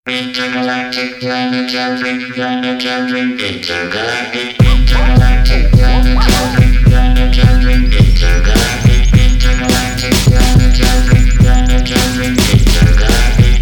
Intergalactic planetary, intergalactic, intergalactic planetary, intergalactic, intergalactic planetary, intergalactic,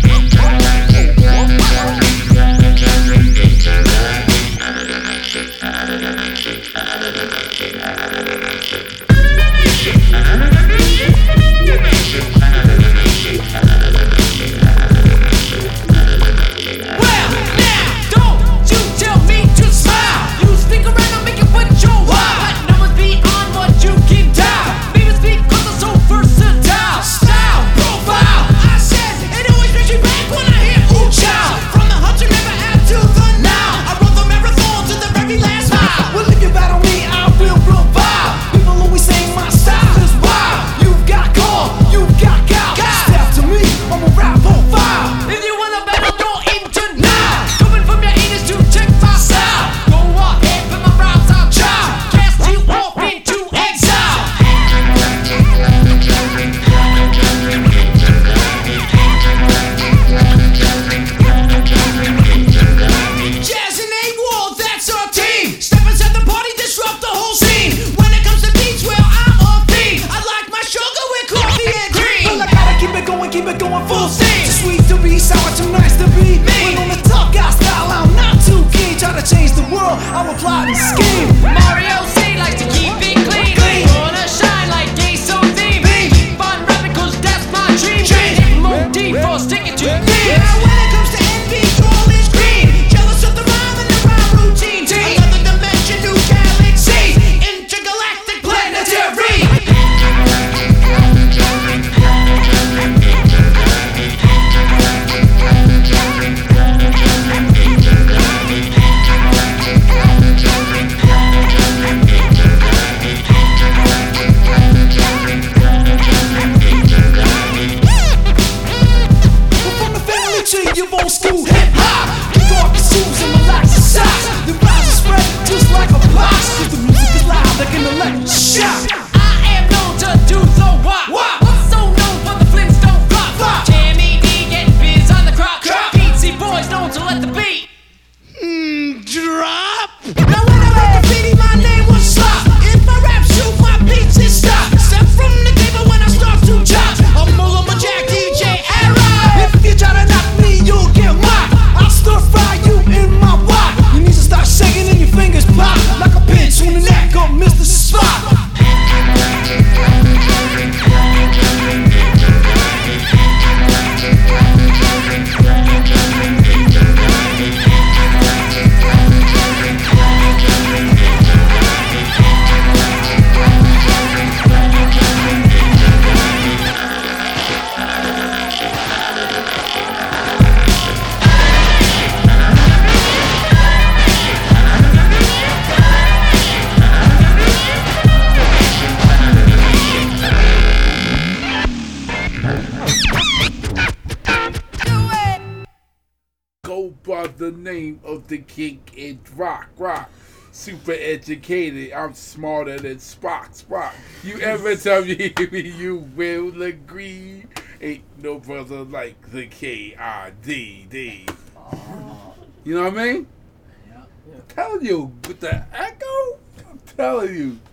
another dimension, another dimension, another dimension, another dimension, another dimension, another dimension, another dimension, another dimension. Well, now, don't you tell me to smile. You stick around and make it what you want. But numbers beyond what you can dial. Maybe it's because I'm so versatile. Style, profile, I said, it always brings me back when I hear ooh child. From the hunter never out to the now. I run the marathon to the very last mile. Well, if you battle me, I will revile. People always say my style is wild. You've got call, you've got gal. Step to me, I'm a rap profile. If you wanna battle, go into now. Coming from your anus to check my style. Go ahead, put my rhymes out, child. Cast you off into exile. Jazz and A-Wall, that's our team. Step inside the party, disrupt the whole scene. When it comes to beats, well, I'm on theme. I like my sugar with coffee and cream. Well, I gotta keep it going full steam. Too sweet to be sour, too nice to be me. When on the tough guy style, I'm not too keen. Try to change the world, I'm a plot and scheme. Mario C likes to keep it clean. Wanna shine like gay so theme. Keep on rapping cause that's my dream. Hit Moody for sticking to me. Now when it comes to envy, all is green. Jealous of the rhyme and the rhyme routine. Another dimension, new galaxy. Intergalactic planetary. From the family to your old school hip hop. Kick off your shoes and relax your socks. The vibes are spread just like a box. Cause the music is loud like an electric shock. I am known to do the wop. So known for the Flintstone flop. Jammy D getting biz on the crop. Beatsy boys known to let the beat drop. Now when I wrote graffiti, my name was Slop. If my rap shoot, my beats is stop. Step from the table when I start to chop. I'm Mullah Jack DJ era. If you try to knock me, you'll get mocked. I'll stir fry you in my wok. Your knees will start shaking and your fingers pop like a pinch on the neck of Mr. Spock. Go by the name of the king in rock. Super educated, I'm smarter than Spock. You ever tell me you will agree? Ain't no brother like the K-I-D-D. You know what I mean? Yeah. I'm telling you, with the echo, I'm telling you.